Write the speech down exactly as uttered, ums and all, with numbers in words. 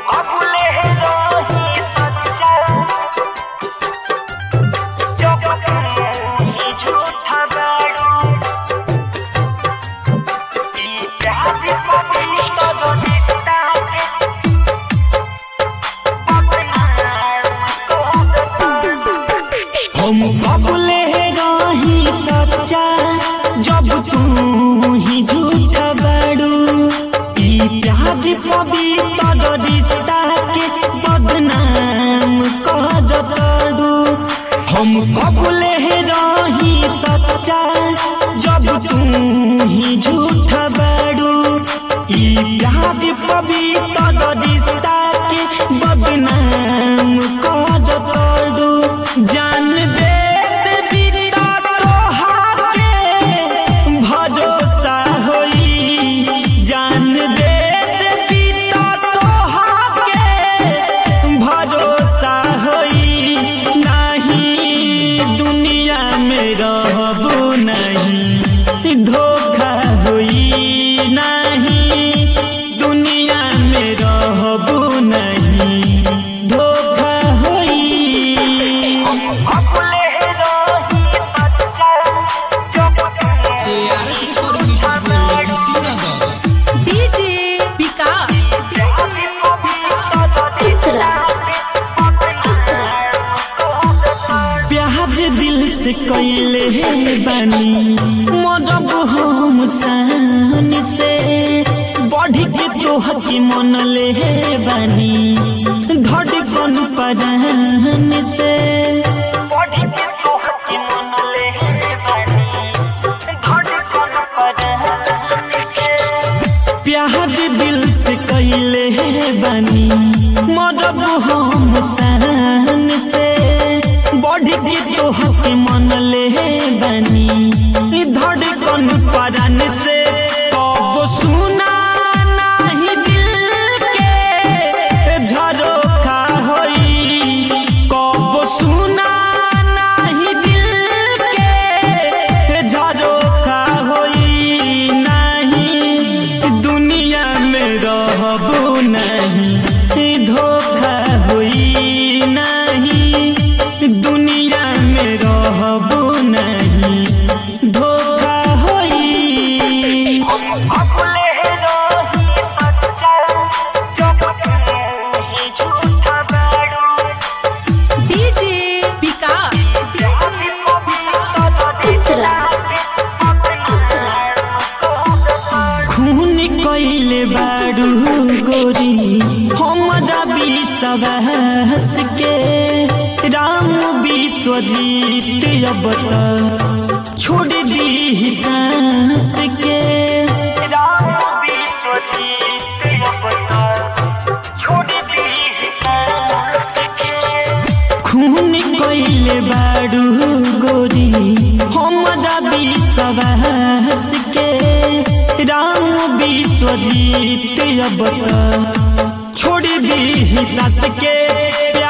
हम कबले रही सच्चा जब तू ही झूठा बड़ू ई प्यार पवित्र रिश्ता के बदनाम कर दू। हम कबले रही सच्चा जब तू ही झूठा बड़ू ई प्यार पवित्र रिश्ता के बदनाम कर दू। जान दे बिना तोहार के भरोसा होई, जान दे बिना तोहार के भरोसा होई। नहीं दुनिया में रहबू नहीं धोखा होई, नहीं दुनिया में रहबू नहीं धोखा होई। प्यार दिल से कैले बानी मरब हम सान से बढ़ के तोहके मन ले बानी धड़कन परान से। प्यार दिल से कैले बानी मरब हम सान से बढ़ के तोहके मन ले बानी धड़कन परान से। कब सुना नहीं दिल के झरोखा होई, कब सुना नहीं दिल के झरोखा होई। नहीं दुनिया में रहबू नहीं धोखा होई, नहीं दुनिया में रहबू नहीं धोखा होई। खून कैले बारू गोरी हमरा विश्वास के राम विश्वजीत अब छोड़ दी सांस के। राम विश्वजीत अब छोड़ दी सांस के। खून कैले बारू गोरी हमरा विश्वास के राम विश्वजीत अब छोड़ दी सांस के।